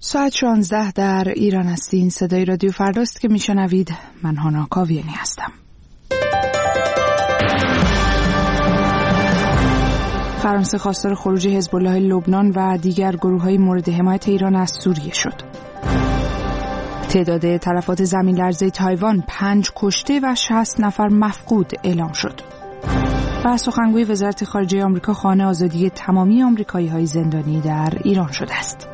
ساعت 16 در ایران هستین. صدای رادیو فرداست که میشنوید. من هانا کاویانی هستم. فرانسه خواستار خروج حزب الله لبنان و دیگر گروه‌های مورد حمایت ایران از سوریه شد. تعداد تلفات زمین‌لرزه تایوان 5 کشته و 60 نفر مفقود اعلام شد. و سخنگوی وزارت خارجه آمریکا خواهان آزادی تمامی آمریکایی‌های زندانی در ایران شده است.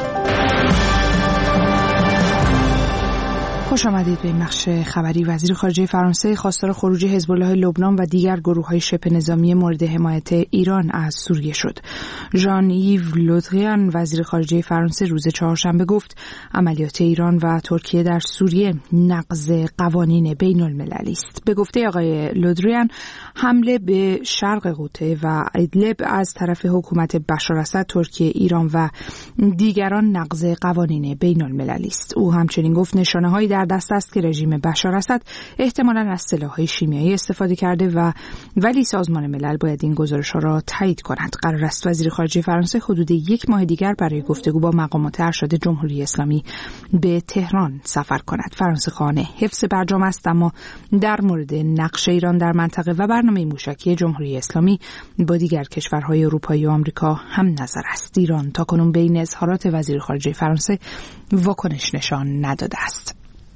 خوش آمدید به این بخش خبری. وزیر خارجه فرانسه خواستار خروج حزب الله لبنان و دیگر گروه‌های شبه نظامی مورد حمایت ایران از سوریه شد. ژان یو لودریان وزیر خارجه فرانسه روز چهارشنبه گفت عملیات ایران و ترکیه در سوریه نقض قوانین بین‌المللی است. به گفته آقای لودریان حمله به شرق غوطه و ادلب از طرف حکومت بشار اسد، ترکیه، ایران و دیگران نقض قوانین بین‌المللی است. او همچنین گفت نشانه‌هایی در دست است که رژیم بشار اسد احتمالاً از سلاح‌های شیمیایی استفاده کرده ولی سازمان ملل باید این گزارش‌ها را تایید کند. قرار است وزیر خارجه فرانسه حدود 1 ماه دیگر برای گفتگو با مقامات ارشد جمهوری اسلامی به تهران سفر کند. فرانسه خواهان حفظ برجام است، اما در مورد نقش ایران در منطقه و برنامه موشکی جمهوری اسلامی با دیگر کشورهای اروپایی و آمریکا هم نظر است. ایران تاکنون بین اظهارات وزیر خارجه فرانسه واکنش نشان نداده است.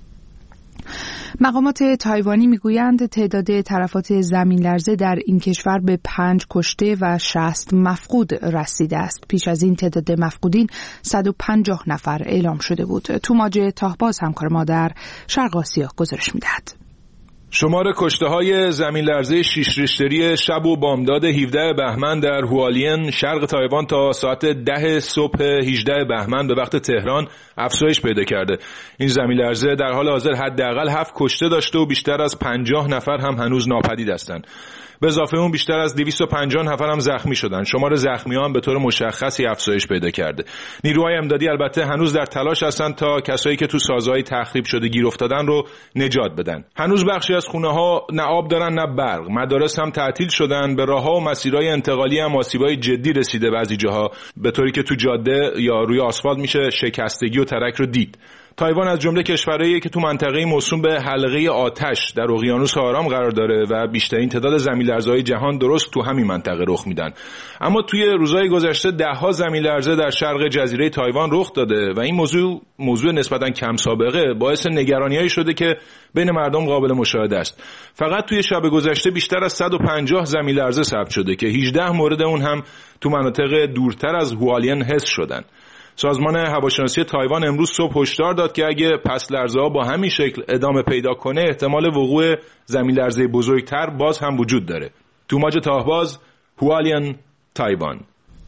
مقامات تایوانی میگویند تعداد تلفات زمین‌لرزه در این کشور به 5 کشته و 60 مفقود رسیده است. پیش از این تعداد مفقودین 150 نفر اعلام شده بود. توماج تاهباز همکار ما در شرق آسیا گزارش میدهد. شمار کشته‌های زمین‌لرزه 6 ریشتری شب و بامداد 17 بهمن در هوالین شرق تایوان تا ساعت 10 صبح 18 بهمن به وقت تهران افزایش پیدا کرده. این زمین‌لرزه در حال حاضر حداقل 7 کشته داشته و بیشتر از 50 نفر هم هنوز ناپدید هستند. به اضافه اون بیشتر از 250 نفر هم زخمی شدن. شمار زخمیان به طور مشخصی افزایش پیدا کرده. نیروهای امدادی البته هنوز در تلاش هستند تا کسایی که تو سازهای تخریب شده گیر افتادن رو نجات بدن. هنوز بخشی از خونه‌ها نه آب دارن نه برق. مدارس هم تعطیل شدن. به راه‌ها و مسیرهای انتقالی هم آسیبای جدی رسیده بعضی جاها، به طوری که تو جاده یا روی آسفالت میشه شکستگی و ترک رو دید. تایوان از جمله کشورهاییه که تو منطقه موسوم به حلقه آتش در اقیانوس آرام قرار داره و بیشترین تعداد زمین‌لرزه‌های جهان درست تو همین منطقه رخ میدن. اما توی روزهای گذشته 10 زمین‌لرزه در شرق جزیره تایوان رخ داده و این موضوع نسبتاً کم سابقه باعث نگرانی‌هایی شده که بین مردم قابل مشاهده است. فقط توی شب گذشته بیشتر از 150 زمین‌لرزه ثبت شده که 18 مورد اون هم تو مناطق دورتر از هوالین حس شدن. سازمان هواشناسی تایوان امروز صبح هشدار داد که اگه پس لرزه‌ها با همین شکل ادامه پیدا کنه احتمال وقوع زمین‌لرزه بزرگتر باز هم وجود داره. توماج تاهباز، هوالین، تایوان.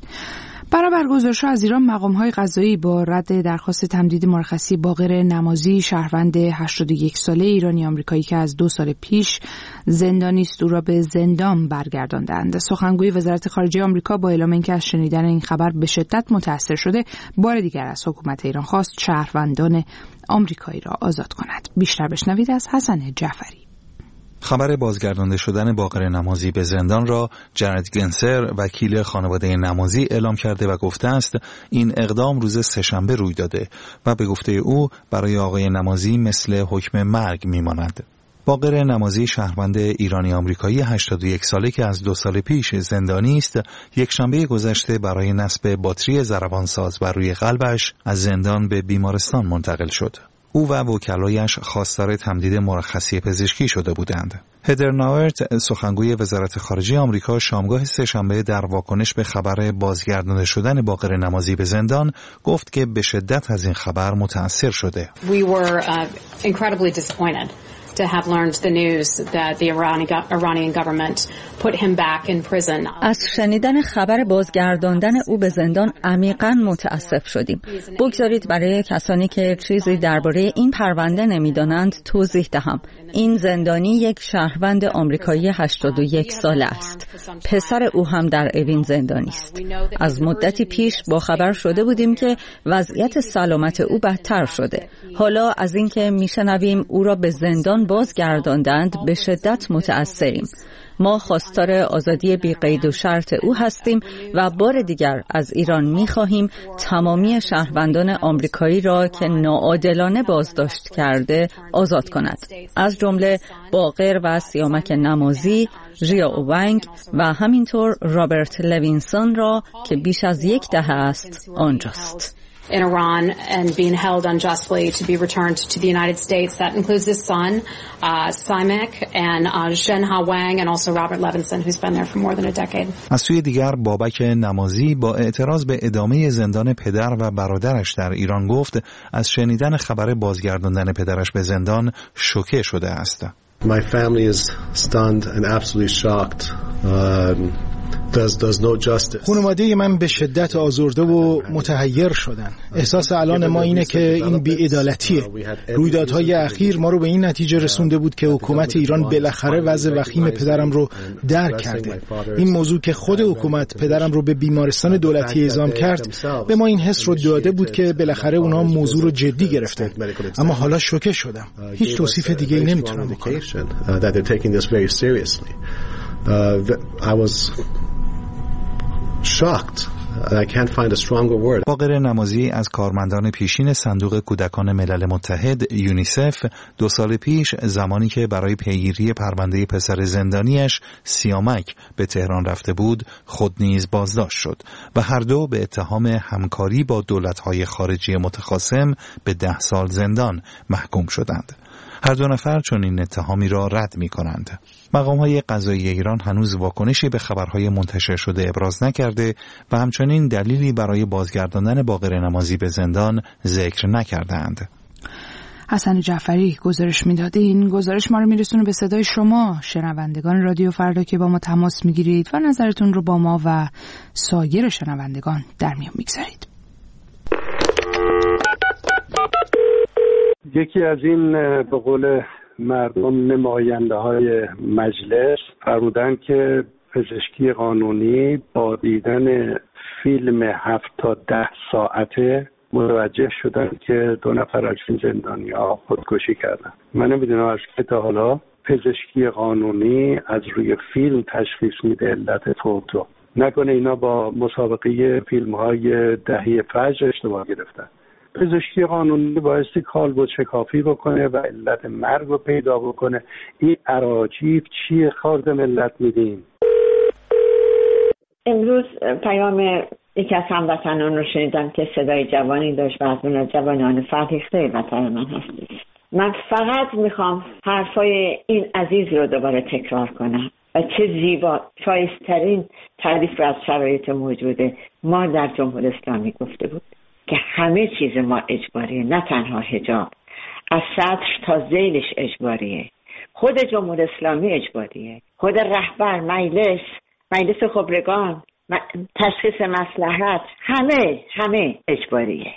برابر گزارش‌ها از ایران، مقام‌های قضایی با رد درخواست تمدید مرخصی باقر نمازی شهروند 81 ساله ایرانی آمریکایی که از 2 سال پیش زندانی است او را به زندان برگرداندند. سخنگوی وزارت خارجه آمریکا با اعلام اینکه از شنیدن این خبر به شدت متأثر شده، بار دیگر از حکومت ایران خواست شهروندان آمریکایی را آزاد کند. بیشتر بشنوید از حسن جعفری. خبر بازگردانده شدن باقر نمازی به زندان را جرد گلنسر وکیل خانواده نمازی اعلام کرده و گفته است این اقدام روز سه‌شنبه روی داده و به گفته او برای آقای نمازی مثل حکم مرگ میماند. باقر نمازی شهروند ایرانی آمریکایی 81 ساله که از 2 سال پیش زندانی است، یک شنبه گذشته برای نصب باتری ضربانساز بر روی قلبش از زندان به بیمارستان منتقل شد. او و وکلایش خواستار تمدید مرخصی پزشکی شده بودند. هدر ناورت، سخنگوی وزارت خارجه آمریکا، شامگاه سه‌شنبه در واکنش به خبر بازگردانده شدن باقر نمازی به زندان گفت که به شدت از این خبر متأثر شده. We were incredibly disappointed to have learned the news that the Iranian government put him back in prison. از شنیدن خبر بازگرداندن او به زندان عمیقاً متاسف شدیم. بگذارید برای کسانی که چیزی درباره این پرونده نمی‌دانند توضیح دهم. این زندانی یک شهروند آمریکایی 81 ساله است. پسر او هم در اوین زندانی است. از مدتی پیش با خبر شده بودیم که وضعیت سلامت او بدتر شده. حالا از اینکه میشنویم او را به زندان بازگرداندند به شدت متأثریم. ما خواستار آزادی بی قید و شرط او هستیم و بار دیگر از ایران می‌خواهیم تمامی شهروندان آمریکایی را که ناعادلانه بازداشت کرده آزاد کند، از جمله باقر و سیامک نمازی، ژیا اوونگ و همینطور رابرت لوینسون را که بیش از 10 دهه است آنجاست. In Iran and being held unjustly to be returned to the United States. That includes his son, Simek, and Zhenhao Wang, and also Robert Levinson, who's been there for more than a decade. از سوی دیگر بابک نمازی با اعتراض به ادامه زندان پدر و برادرش در ایران گفت از شنیدن خبر بازگرداندن پدرش به زندان شوکه شده است. My family is stunned and absolutely shocked. There's no justice. خانواده من به شدت آزرده و متحیر شدن. احساس الان ما اینه که این بی‌عدالتیه. رویدادهای اخیر ما رو به این نتیجه رسونده بود که حکومت ایران بالاخره وضع وخیم پدرم رو درک کرده. این موضوع که خود حکومت پدرم رو به بیمارستان دولتی اعزام کرد به ما این حس رو داده بود که بالاخره اونا موضوع رو جدی گرفتن. اما حالا شوکه شدم. هیچ توصیف دیگه ای نمیتونم بکنم. I was shocked. I can't find a stronger word. باقر نمازی از کارمندان پیشین صندوق کودکان ملل متحد یونیسف 2 سال پیش زمانی که برای پیگیری پرونده پسر زندانیش سیامک به تهران رفته بود خود نیز بازداشت شد و هر دو به اتهام همکاری با دولت‌های خارجی متخاصم به 10 سال زندان محکوم شدند. هر دو نفر چون این اتهامی را رد می کنند. مقام‌های قضایی ایران هنوز واکنشی به خبرهای منتشر شده ابراز نکرده و همچنین دلیلی برای بازگرداندن باقر نمازی به زندان ذکر نکردند. حسن جعفری گزارش میداده. این گزارش ما رو میرسونه به صدای شما شنوندگان رادیو فردا که با ما تماس میگیرید و نظرتون رو با ما و سایر شنوندگان در میون میگذارید. یکی از این به قول مردم نماینده های مجلس فرمودن که پزشکی قانونی با دیدن فیلم 7 تا 10 ساعته متوجه شدن که 2 نفر از این زندانی‌ها خودکشی کردن. من نمیدونم از که تا حالا پزشکی قانونی از روی فیلم تشخیص میده علت فوت رو. نکنه اینا با مسابقه فیلم‌های دهه فجر اشتباه گرفتن. پزشکی قانونی بایستی کالبد شکافی بکنه و علت مرگ رو پیدا بکنه. این اراجیف چیه خارج ملت میدین؟ امروز پیام یکی از هموطنان رو شنیدم که صدای جوانی داشت و از اون جوانان فرهیخته وطن من هست. من فقط میخوام حرفای این عزیز رو دوباره تکرار کنم و چه زیبا شایسترین تعریف از شرایط موجوده ما در جمهوری اسلامی گفته بود که همه چیز ما اجباریه، نه تنها حجاب، از سطح تا ذیلش اجباریه، خود جمهوری اسلامی اجباریه، خود رهبر، مجلس خبرگان، تشخیص مصلحت، همه اجباریه.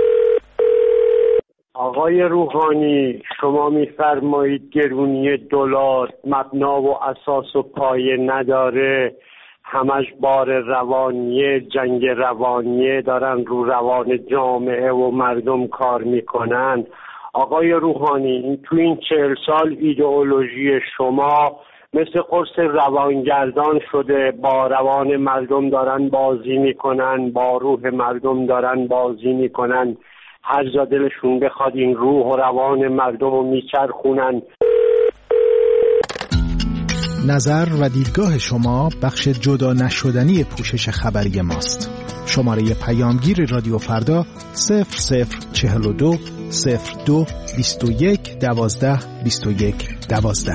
آقای روحانی، شما می‌فرمایید گرونی دلار مبنا و اساس و پایه نداره، همش بار روانیه، جنگ روانیه، دارن رو روان جامعه و مردم کار میکنن. آقای روحانی، تو این 40 سال ایدئولوژی شما مثل قرص روانگردان شده، با روان مردم دارن بازی میکنن، با روح مردم دارن بازی میکنن، هر جا دلشون بخواد این روح و روان مردم رو میچرخونن. نظر و دیدگاه شما بخش جدا نشدنی پوشش خبری ماست. شماره پیامگیر رادیو فردا 0042 02 21 12 21 12.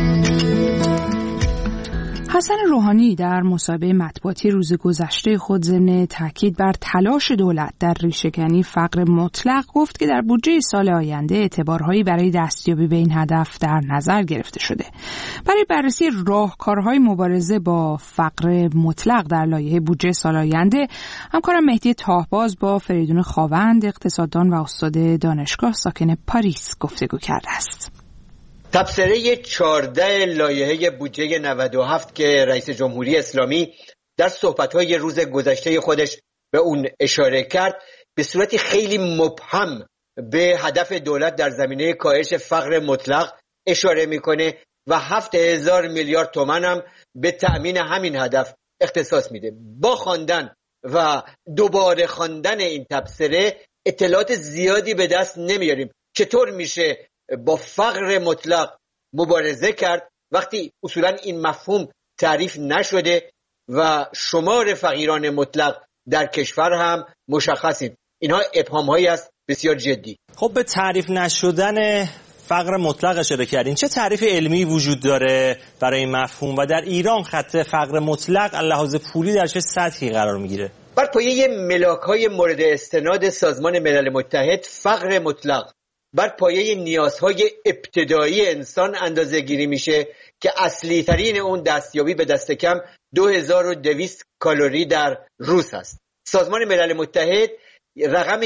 حسن روحانی در مصاحبه مطبوعاتی روز گذشته خود ضمن تاکید بر تلاش دولت در ریشه‌کنی فقر مطلق گفت که در بودجه سال آینده اعتبارهایی برای دستیابی به این هدف در نظر گرفته شده. برای بررسی راهکارهای مبارزه با فقر مطلق در لایحه بودجه سال آینده همکارم مهدی تاهباز با فریدون خاوند اقتصاددان و استاد دانشگاه ساکن پاریس گفتگو کرده است. تبصره 14 لایحه بودجه 97 که رئیس جمهوری اسلامی در صحبت‌های روز گذشته خودش به اون اشاره کرد به صورتی خیلی مبهم به هدف دولت در زمینه کاهش فقر مطلق اشاره میکنه و 7,000 میلیارد تومان هم به تأمین همین هدف اختصاص میده. با خواندن و دوباره خواندن این تبصره اطلاعات زیادی به دست نمیاریم. چطور میشه با فقر مطلق مبارزه کرد وقتی اصولا این مفهوم تعریف نشده و شمار فقیران مطلق در کشور هم مشخصید؟ اینها ابهام‌هایی است بسیار جدی. خب به تعریف نشدن فقر مطلق اشاره کردین. چه تعریف علمی وجود داره برای این مفهوم و در ایران خط فقر مطلق لحاظ پولی در چه سطحی قرار میگیره؟ بر پایه ملاک‌های مورد استناد سازمان ملل متحد، فقر مطلق بر پایه نیازهای ابتدایی انسان اندازه‌گیری میشه که اصلی ترین اون دستیابی به دست کم 2200 کالری در روز است. سازمان ملل متحد رقم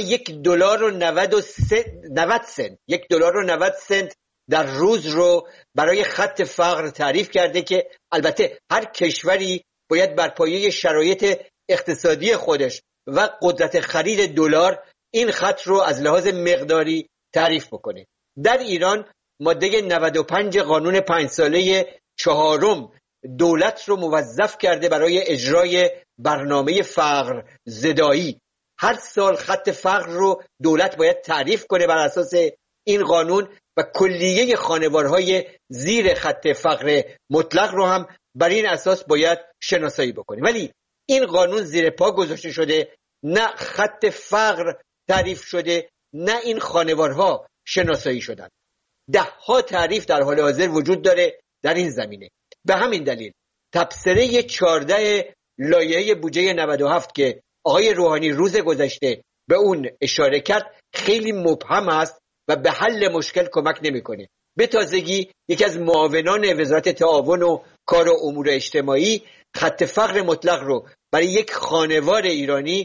$1.90 در روز رو برای خط فقر تعریف کرده که البته هر کشوری باید بر پایه شرایط اقتصادی خودش و قدرت خرید دلار این خط رو از لحاظ مقداری تعریف بکنه. در ایران ماده 95 قانون 5 ساله 4 دولت رو موظف کرده برای اجرای برنامه فقر زدایی. هر سال خط فقر رو دولت باید تعریف کنه بر اساس این قانون و کلیه خانوارهای زیر خط فقر مطلق رو هم بر این اساس باید شناسایی بکنه. ولی این قانون زیر پا گذاشته شده، نه خط فقر تعریف شده، نه این خانوارها شناسایی شدن. 10 تعریف در حال حاضر وجود داره در این زمینه. به همین دلیل تبصره 14 لایحه بودجه 97 که آقای روحانی روز گذشته به اون اشاره کرد خیلی مبهم است و به حل مشکل کمک نمیکنه. به تازگی یکی از معاونان وزارت تعاون و کار و امور اجتماعی خط فقر مطلق رو برای یک خانوار ایرانی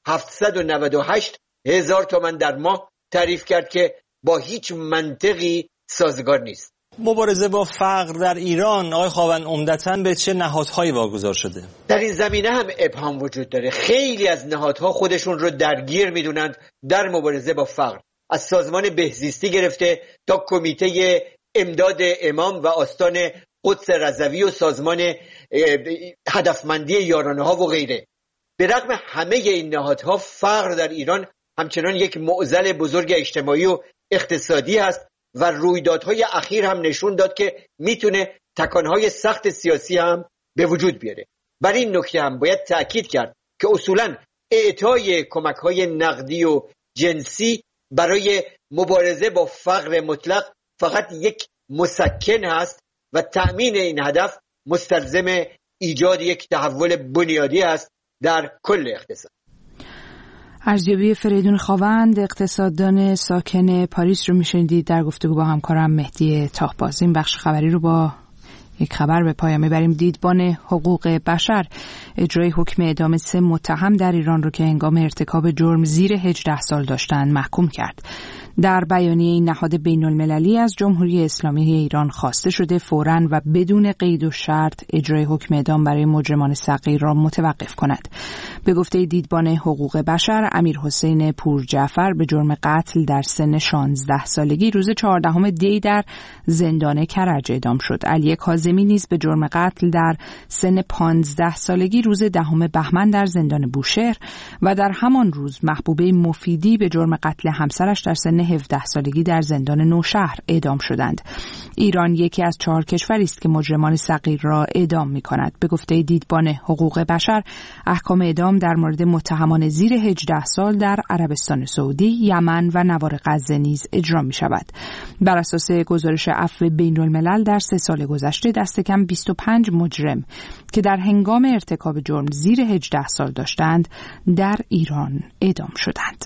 798,000 تومان در ماه تعریف کرد که با هیچ منطقی سازگار نیست. مبارزه با فقر در ایران آقای خاوند عمدتاً به چه نهادهایی واگذار شده؟ در این زمینه هم ابهام وجود داره. خیلی از نهادها خودشون رو درگیر میدونند در مبارزه با فقر، از سازمان بهزیستی گرفته تا کمیته امداد امام و آستان قدس رضوی و سازمان هدفمندی یارانه‌ها و غیره. به رغم همه این نهادها فقر در ایران همچنان یک معضل بزرگ اجتماعی و اقتصادی است و رویدادهای اخیر هم نشون داد که میتونه تکانهای سخت سیاسی هم به وجود بیاره. بر این نکته هم باید تأکید کرد که اصولاً اعطای کمک‌های نقدی و جنسی برای مبارزه با فقر مطلق فقط یک مسکن هست و تأمین این هدف مستلزم ایجاد یک تحول بنیادی است در کل اقتصاد. ارزیابی فریدون خاوند، اقتصاددان ساکن پاریس رو میشنیدید در گفتگو با همکارم مهدی تاهباز. این بخش خبری رو با یک خبر به پایان میبریم. دیدبان حقوق بشر اجرای حکم اعدام 3 متهم در ایران رو که هنگام ارتکاب جرم زیر 18 سال داشتند محکوم کرد. در بیانیه این نهاد بین‌المللی از جمهوری اسلامی ایران خواسته شده فوراً و بدون قید و شرط اجرای حکم اعدام برای مجرمان صغیر را متوقف کند. به گفته دیدبان حقوق بشر، امیرحسین پورجعفر به جرم قتل در سن 16 سالگی روز 14 دی در زندان کرج اعدام شد. علی کاظمی نیز به جرم قتل در سن 15 سالگی روز 10 بهمن در زندان بوشهر و در همان روز محبوبه مفیدی به جرم قتل همسرش در سن 17 سالگی در زندان نوشهر اعدام شدند. ایران یکی از 4 کشوری است که مجرمان صغیر را اعدام می‌کند. به گفته دیدبان حقوق بشر، احکام اعدام در مورد متهمان زیر 18 سال در عربستان سعودی، یمن و نوار غزه نیز اجرا می‌شود. بر اساس گزارش عفو بین‌الملل در 3 سال گذشته دست کم 25 مجرم که در هنگام ارتکاب جرم زیر 18 سال داشتند در ایران اعدام شدند.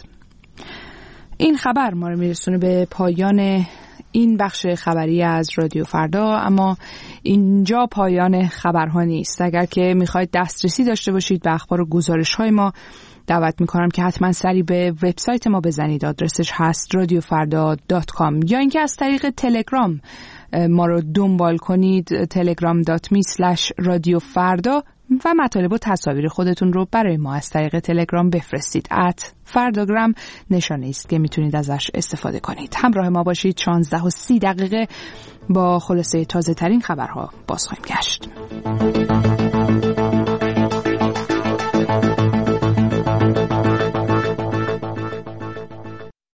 این خبر ما رو میرسونه به پایان این بخش خبری از رادیو فردا، اما اینجا پایان خبرها نیست. اگر که میخواید دسترسی داشته باشید به اخبار و گزارش‌های ما، دعوت میکنم که حتما سری به وبسایت ما بزنید. آدرسش هست radiofarda.com یا اینکه از طریق تلگرام ما رو دنبال کنید، telegram.me/radiofarda و مطالب و تصاویر خودتون رو برای ما از طریق تلگرام بفرستید. @فرداگرام نشانه است که میتونید ازش استفاده کنید. همراه ما باشید. 16:30 با خلاصه تازه ترین خبرها باز خواهیم گشت.